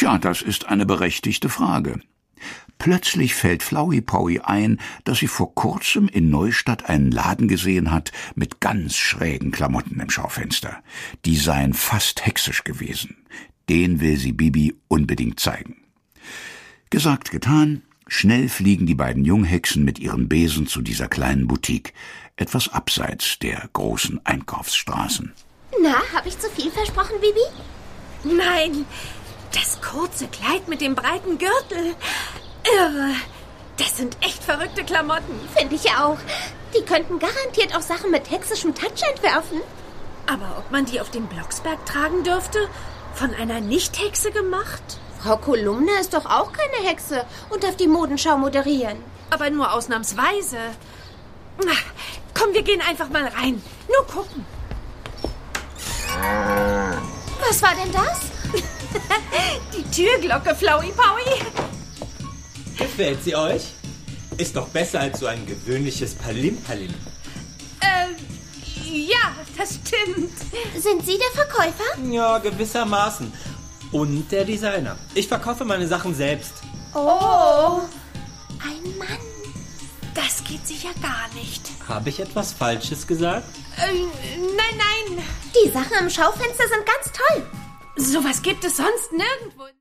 Tja, das ist eine berechtigte Frage. Plötzlich fällt Flowey Powy ein, dass sie vor kurzem in Neustadt einen Laden gesehen hat mit ganz schrägen Klamotten im Schaufenster. Die seien fast hexisch gewesen. Den will sie Bibi unbedingt zeigen. Gesagt, getan. Schnell fliegen die beiden Junghexen mit ihren Besen zu dieser kleinen Boutique, etwas abseits der großen Einkaufsstraßen. Na, habe ich zu viel versprochen, Bibi? Nein, das kurze Kleid mit dem breiten Gürtel. Irre. Das sind echt verrückte Klamotten. Finde ich auch. Die könnten garantiert auch Sachen mit hexischem Touch entwerfen. Aber ob man die auf dem Blocksberg tragen dürfte? Von einer Nicht-Hexe gemacht? Frau Kolumne ist doch auch keine Hexe und darf die Modenschau moderieren. Aber nur ausnahmsweise. Na, komm, wir gehen einfach mal rein. Nur gucken. Was war denn das? Die Türglocke, Flowey Powy. Gefällt sie euch? Ist doch besser als so ein gewöhnliches Palim-Palim. Ja, das stimmt. Sind Sie der Verkäufer? Ja, gewissermaßen. Und der Designer. Ich verkaufe meine Sachen selbst. Oh, ein Mann. Das geht sicher gar nicht. Habe ich etwas Falsches gesagt? Nein. Die Sachen im Schaufenster sind ganz toll. Sowas gibt es sonst nirgendwo.